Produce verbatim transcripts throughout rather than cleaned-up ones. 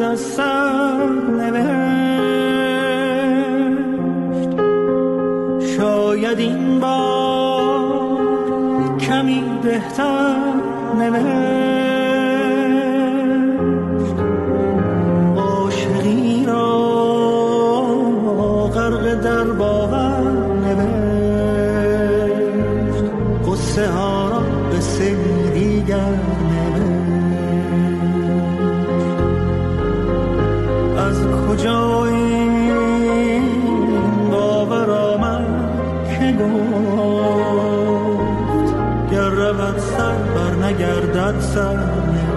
از سر نوشت. شاید این بار کمی بهتر نوشت. عاشقی را غرق در باور نوشت. قصه ها را به سری دیگر کجا این باور آمد که گفت گر رود سر بر نگردد سر.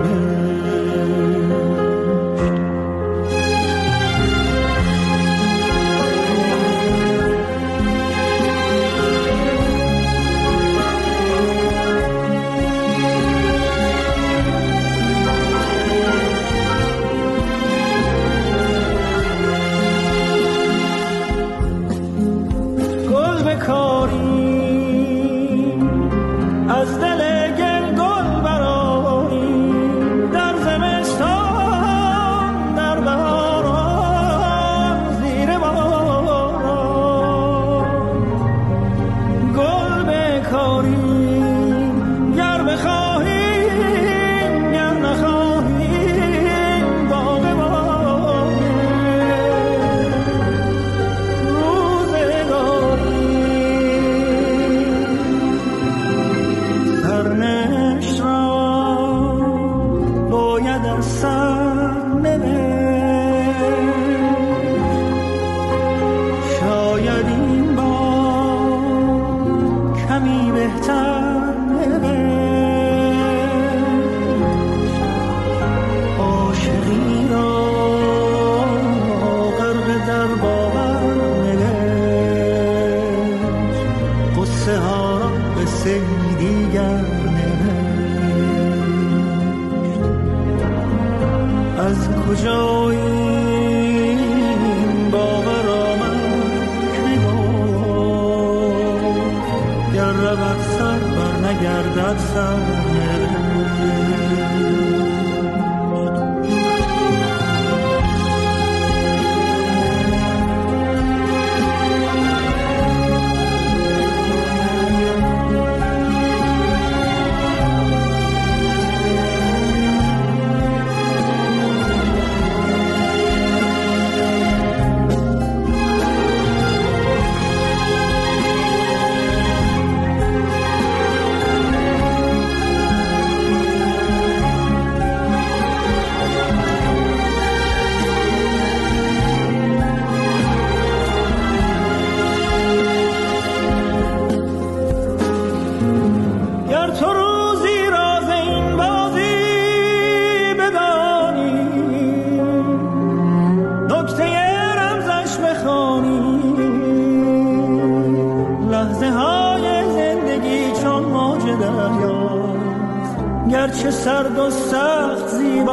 گرچه سرد و سخت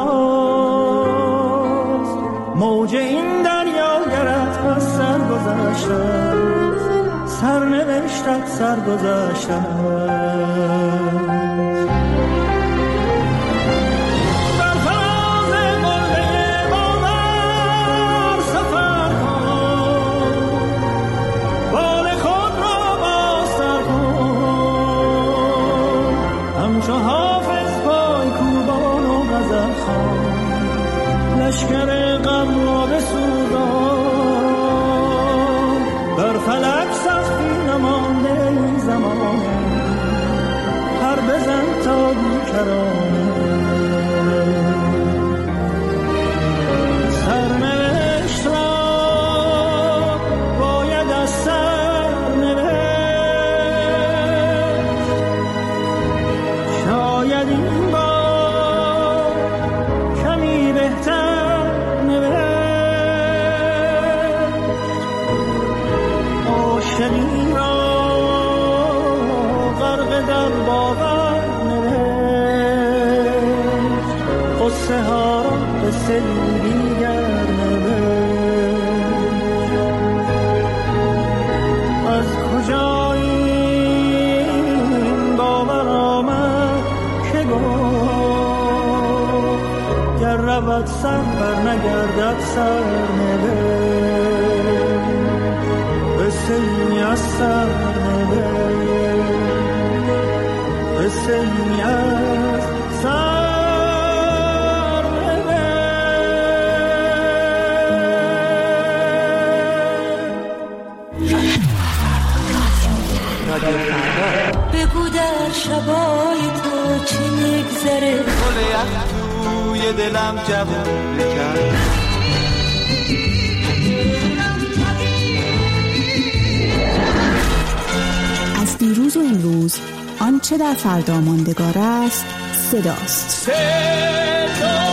زیباست موج این دریا گرت از سر گذشته سر نوشتت سر گذشته لشکر غم را بسوزان بر فلک سختی نمانده این زمانه پر بزن تا بی کرانه سرنوشت را باید از سر نوشت شاید این بار کمی بهتر عاشقی را غرق در باور نوشت قصه ها را به سری دیگر نوشت از کجا این باور آمد که گفت گر رود نگردد سر بر نگردد سر قصه ای از سر قصه ای از سر بگو در شبای تو چی میگذره گل یخ توی دلم جوون بکرد از دیروز و امروز آنچه در فردا ماندگار است صداست. صدا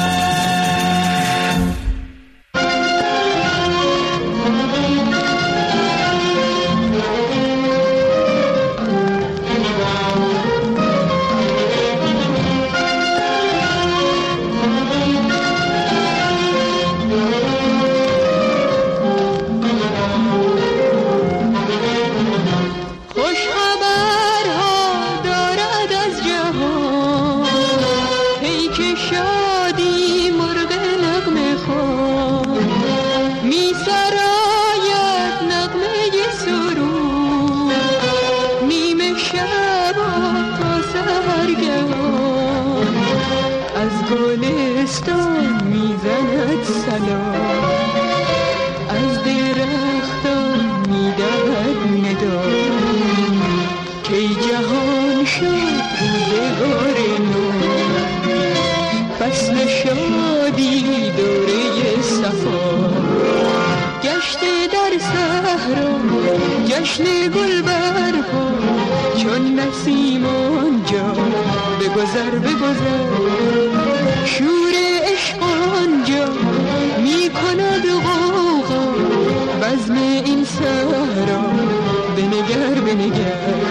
جشن گل برپا چون نسیم آنجا بگذر بگذر شور عشق آنجا می کند غوغا بزم این صحرا بنگر بنگر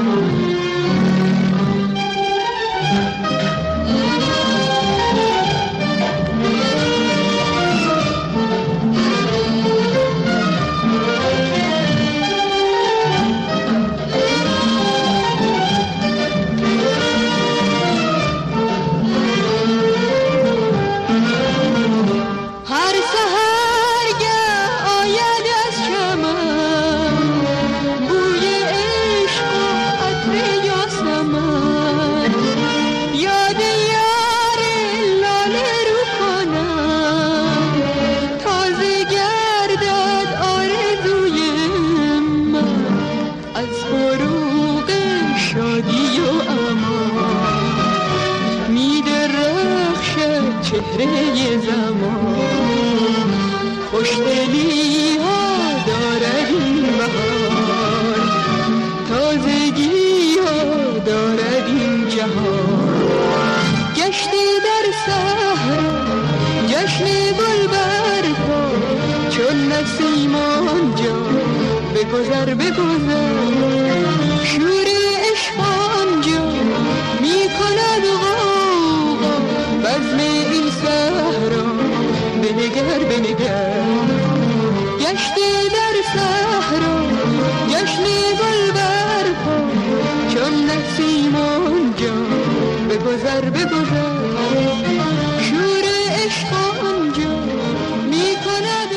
چهره زمان خوشدلی ها دارد این بهار تازگی ها دارد این جهان گشته در صحرا جشن گل برپا چون نسیم آنجا بگذر بگذر شور عشق آنجا می کند غوغا بزم این صحرا بنگر بنگر گشته در صحرا جشن گل برپا چون نسیم آنجا بگذر بگذر شور عشق آنجا می کند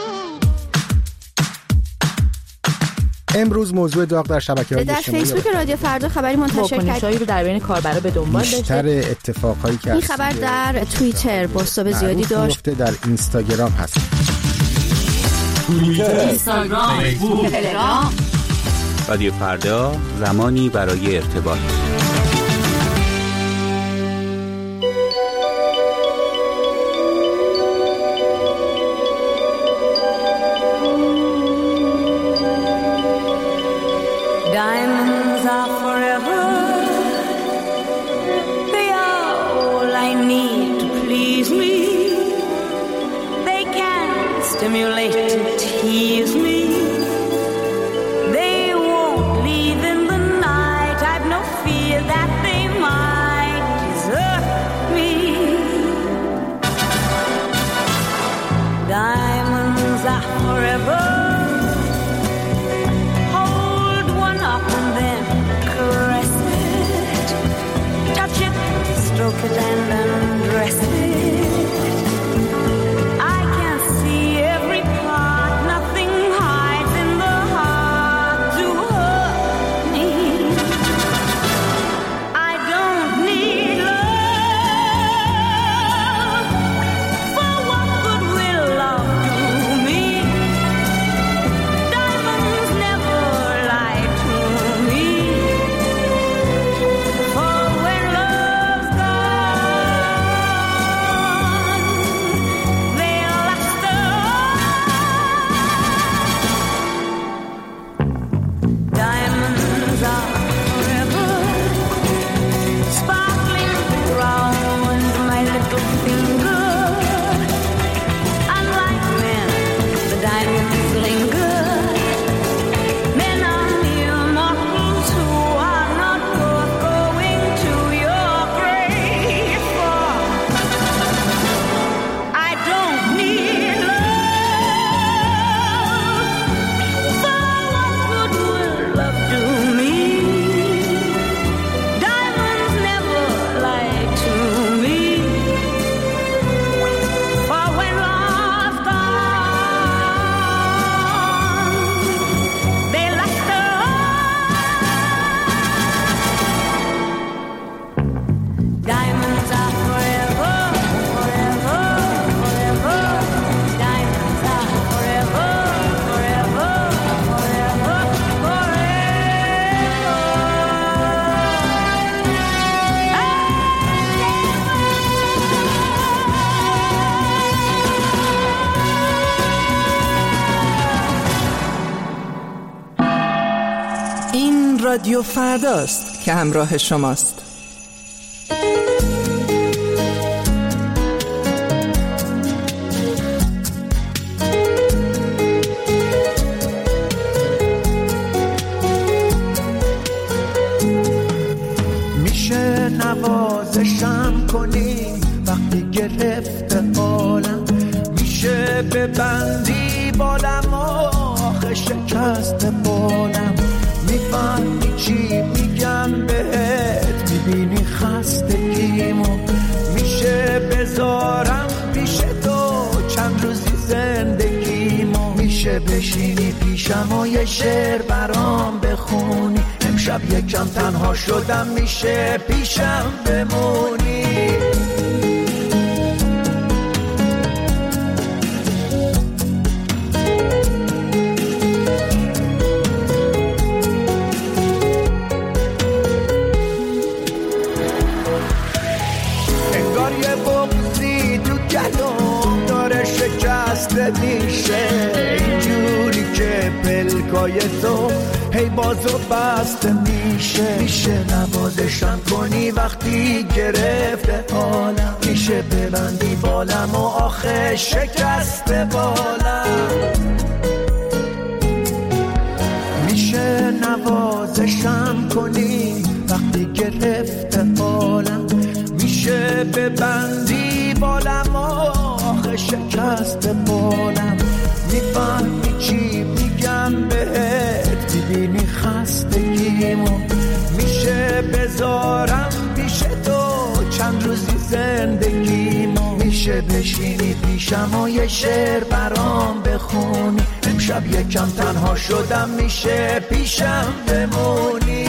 امروز موضوع داغ در شبکه‌های اجتماعی در فیسبوک رادیو فردا خبری منتشر کرد واکنش‌هایی رو در بین کاربرا به دنبال داشته. بیشتر اتفاقایی که این خبر در توییتر بازتاب زیادی داشت. در اینستاگرام هست. توییتر، اینستاگرام، فیسبوک، تلگرام. رادیو فردا زمانی برای ارتباط. Diamonds are forever. They are all I need to please me. They can stimulate and tease me. They won't leave in the night. I've no fear این رادیو فرداست که همراه شماست. میشه نوازشم کنی وقتی گرفته عالم، میشه ببندی بالم آخه شکست بالم، میفهمی چی میگم بهت، میبینی خستگیمو، میشه بذارم پیش تو چند روزی زندگیمو، میشه بشینی پیشم و یه شعر برام بخونی، امشب یکم تنها شدم میشه پیشم بمونی. میشه اینجوری که پلکای تو هی بازو بسته میشه، میشه نوازشم کنی وقتی گرفته حالم، میشه ببندی بالم و آخه شکست بالم، میشه نوازشم کنی وقتی گرفته حالم، میشه ببندی بالم و آخه شکست بالم، میفهمی چی میگم بهت، میبینی خستگیمو، میشه بذارم پیش تو چند روزی زندگیمو، میشه بشینی پیشم و یه شعر برام بخونی، امشب یکم تنها شدم میشه پیشم بمونی.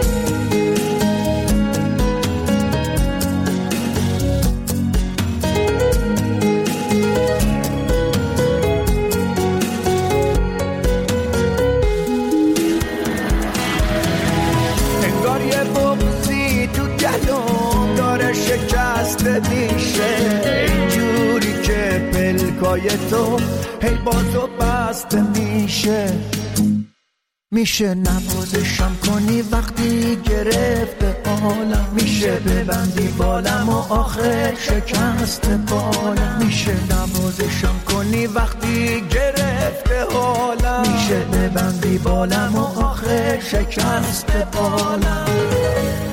میشه اینجوری که پلکای تو هی بازو بسته میشه، میشه نوازشم کنی وقتی گرفته حالم، میشه ببندی بالم و آخه شکست بالم، میشه نوازشم کنی وقتی گرفته حالم، میشه ببندی بالم و آخه شکست بالم.